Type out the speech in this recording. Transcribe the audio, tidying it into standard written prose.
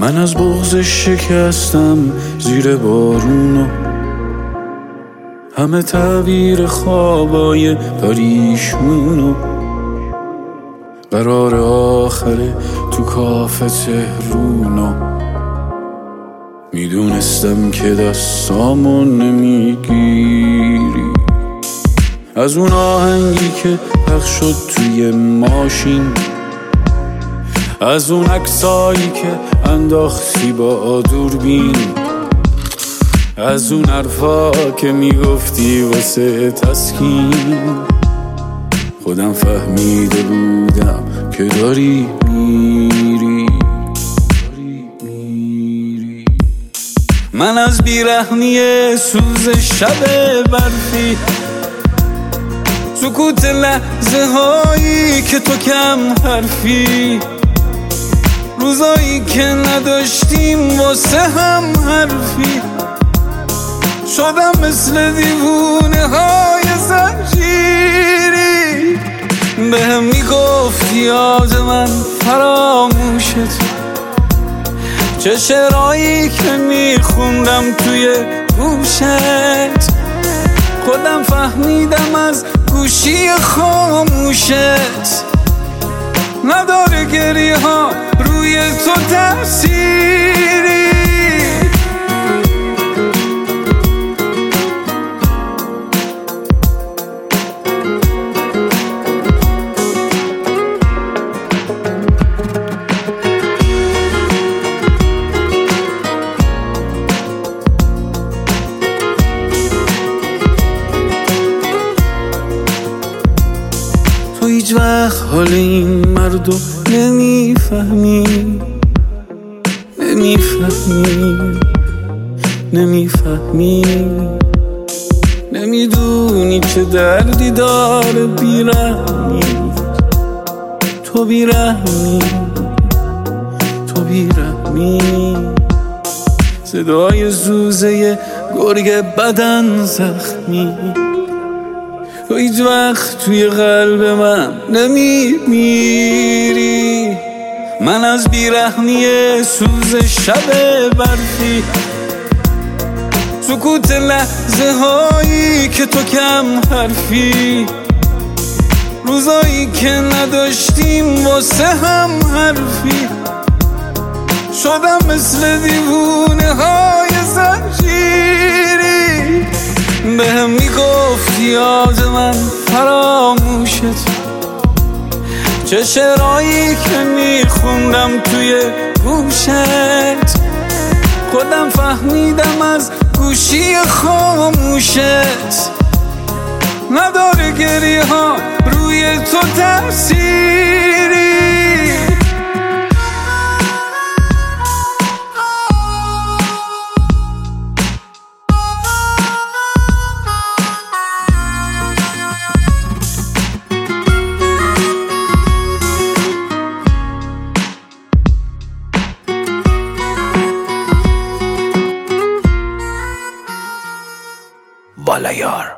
من از بغض شکستم زیر بارونو، همه تعبیر خوابای پریشونو، قرار آخره تو کافه تهرونو. میدونستم که دستامو نمیگیری، از اون آهنگی که پخش شد توی ماشین، از اون عکسایی که انداختی با دوربین، از اون حرفا که میگفتی واسه تسکین. خودم فهمیده بودم که داری میری. من از بیرحمی سوز شب برفی، سکوت لحظه هایی که تو کم حرفی، روزایی که نداشتیم واسه هم حرفی، شدم مثل دیوونه های زنجیری. بهم میگفتی یاد من فراموشت، چه شعرهایی که میخوندم توی گوشت. خودم فهمیدم از گوشی خاموشت نداره گریه ها روی تو تأثیری. تو هیچ وقت حال این مردو نمیفهمی، نمیدونی چه دردی داره بیرحمی. تو بیرحمی، صدای زوزه گرگ بدن زخمی. تو هیچ وقت توی قلب من نمیمیری. من از بیرحمی سوز شب برفی، سکوت لحظه هایی که تو کم حرفی، روزایی که نداشتیم واسه هم حرفی، شدم مثل دیوونه های زنجیری. بهم میگفتی یاد من فراموشت، چه شعرهایی که میخوندم توی گوشت. خودم فهمیدم از گوشی خاموشت نداره گریه ها روی تو تأثیری. بالایار